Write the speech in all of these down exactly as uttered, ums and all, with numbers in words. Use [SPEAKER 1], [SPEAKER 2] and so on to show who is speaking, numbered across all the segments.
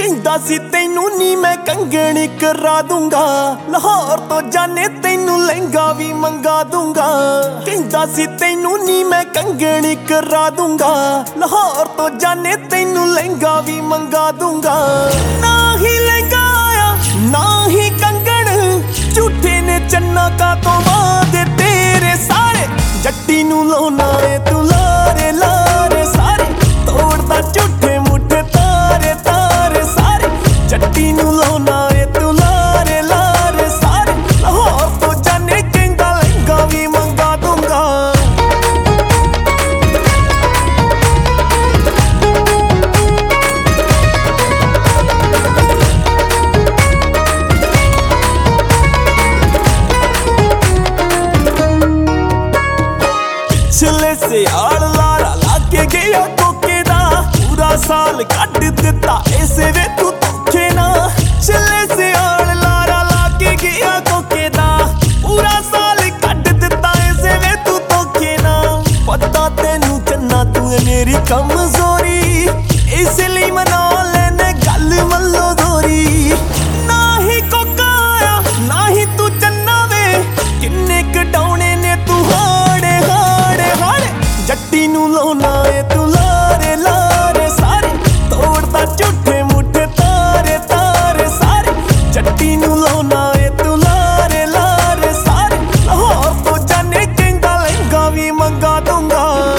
[SPEAKER 1] ਕਹਿੰਦਾ ਸੀ ਤੈਨੂੰ ਨੀ ਮੈਂ ਕੰਗਣ ਕਰਾ ਦੂੰਗਾ, ਲਾਹੌਰ ਤੋਂ ਜਾਣੇ ਤੈਨੂੰ ਲਹਿੰਗਾ ਵੀ ਮੰਗਾ ਦੂੰਗਾ। ਕਹਿੰਦਾ ਸੀ ਤੈਨੂੰ ਨੀ ਮੈਂ ਕੰਗਣ ਕਰਾ ਦੂੰਗਾ, ਲਾਹੌਰ ਤੋਂ ਜਾਣੇ ਤੈਨੂੰ ਲਹਿੰਗਾ ਵੀ ਮੰਗਾ ਦੂੰਗਾ। ਨਾ ਹੀ ਲਹਿੰਗਾ ਆਇਆ ਨਾ ਹੀ ਕੰਗਣ, ਝੂਠੇ ਨੇ ਚੰਨਾ ਕਾ ਤੋਂ ਵਾਦੇ ਤੇਰੇ ਸਾਰੇ। ਜੱਟੀ ਨੂੰ ਲਾਉਣਾ ਏ ਤੂੰ ਲਾਰੇ ਲਾਰੇ ਸਾਰੇ, ਤੋੜਦਾ ਝੂਠੇ ਮੁੱਠੇ ਤਾਰੇ ਤਾਰੇ ਸਾਰੇ। ਜੱਟੀ ਨੂੰ ਲਾਉਣਾ ਏ ਤੂੰ ਲਾਰੇ ਲਾਰੇ ਸਾਰੇ, ਲਾਹੌਰ ਤੋਂ ਜਾਣੇ ਕਹਿੰਦਾ ਲਹਿੰਗਾ ਵੀ ਮੰਗਾ ਦੂੰਗਾ। ਪਿਛਲੇ ਸਿਆਲ ਲਾਰਾ ਲਾ ਕੇ ਗਿਆ ਕੋਕੇ ਦਾ, ਪੂਰਾ ਸਾਲ ਕੱਢ ਦਿੱਤਾ ਇਸੇ ਵੇ ਤੂੰ ਧੋਖੇ ਨਾ। ਪਿਛਲੇ ਸਿਆਲ ਲਾਰਾ ਲਾ ਕੇ ਗਿਆ ਕੋਕੇ ਦਾ, ਪੂਰਾ ਸਾਲ ਕੱਢ ਦਿੱਤਾ ਇਸੇ ਵੇ ਤੂੰ ਧੋਖੇ ਨਾ। ਪਤਾ ਤੈਨੂੰ ਚੰਨਾ ਤੂੰ ਏ ਮੇਰੀ ਕਮਜ਼ੋਰੀ, ਇਸ ਲਈ ਮਨਾ ਲੈਨੇ ਗੱਲ ਮੱਲੋ ਦੋਰੀ। ਨਾ ਹੀ ਕੋਕਾ ਆਇਆ ਨਾ ਹੀ ਤੂੰ ਚੰਨਾ ਵੇ, ਕਿੰਨੇ ਕਟਾਉਣੇ ਨੇ ਤੂੰ ਹਾੜੇ ਹਾੜੇ ਹਾੜੇ। ਜੱਟੀ ਨੂੰ ਲਾਉਣਾ ਏ ਤੂੰ ਲਾਰੇ ਲਾਰੇ ਸਾਰੇ, ਤੋੜਦਾ ਝੂਠੇ ਮੁੱਠੇ ਤਾਰੇ ਤਾਰੇ ਸਾਰੇ। ਜੱਟੀ ਨੂੰ ਲਾਉਣਾ ਏ ਤੂੰ ਲਾਰੇ ਲਾਰੇ ਸਾਰੇ, ਲਾਹੌਰ ਤੋਂ ਜਾਣੇ ਕਹਿੰਦਾ ਲਹਿੰਗਾ ਵੀ ਮੰਗਾ ਦੂੰਗਾ।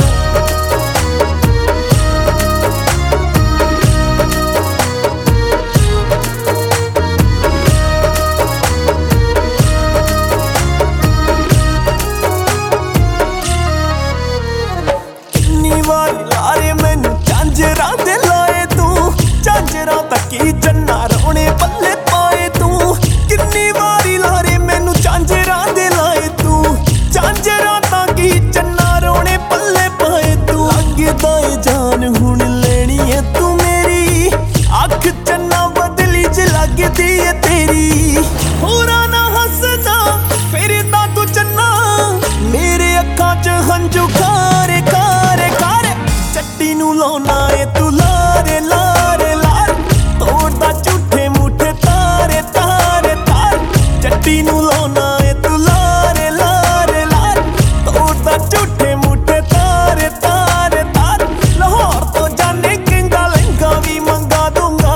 [SPEAKER 1] ਕਿੰਨੀ ਵਾਰੀ ਲਾਰੇ ਮੈਨੂੰ ਝਾਂਜਰਾਂ ਦੇ ਲਾਏ ਤੂੰ, ਝਾਂਜਰਾਂ ਤੱਕ ਹੀ ਚੰਨਾ ਰੋਣੇ ਪੱਲੇ ਪਾਏ ਤੂੰ। ਕਿੰਨੀ ਵਾਰੀ ਲਾਰੇ ਮੈਨੂੰ ਝਾਂਜਰਾਂ ਦੇ ਲਾਏ ਤੂੰ, ਝਾਂਜਰਾਂ ਤੱਕ ਹੀ ਚੰਨਾ ਰੋਣੇ ਪੱਲੇ ਪਾਏ ਤੂੰ। ਲੱਗਦਾ ਏ ਜਾਨ ਹੁਣ ਲੈਣੀ ਏ ਤੂੰ ਮੇਰੀ, ਅੱਖ ਚੰਨਾ ਬਦਲੀ ਜ ਲੱਗਦੀ ਏ ਤੇਰੀ। ਹੋਰਾਂ ਨਾ ਹੱਸਦਾ ਫਿਰਦਾ ਤੂੰ ਚੰਨਾ, ਮੇਰੇ ਅੱਖਾਂ 'ਚ ਹੰਝੂ ਖਾਰੇ ਖਾਰੇ ਖਾਰੇ। ਜੱਟੀ ਨੂੰ ਲਾਉਣਾ ਏ ਤੂੰ ਲਾਰੇ ਲਾਰੇ ਲਾਰੇ, ਤੋੜਦਾ ਝੂਠੇ ਮੁੱਠੇ ਤਾਰੇ ਤਾਰੇ ਤਾਰੇ। ਜੱਟੀ ਨੂੰ ਲਾਉਣਾ ਏ ਤੂੰ ਲਾਰੇ ਲਾਰੇ ਲਾਰੇ, ਤੋੜਦਾ ਝੂਠੇ ਮੁੱਠੇ ਤਾਰੇ ਤਾਰੇ ਤਾਰੇ। ਲਾਹੌਰ ਤੋਂ ਜਾਣੇ ਕਹਿੰਦਾ ਲਹਿੰਗਾ ਵੀ ਮੰਗਾ ਦੂੰਗਾ।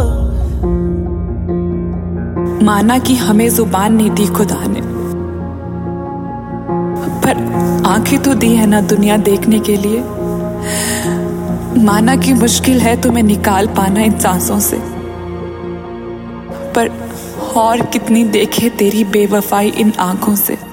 [SPEAKER 2] माना कि हमें जुबान नहीं दी खुदा ने, पर आंखें तो दी है ना दुनिया देखने के लिए। माना कि मुश्किल है तुम्हें निकाल पाना इन सांसों से, पर और कितनी देखे तेरी बेवफाई इन आंखों से।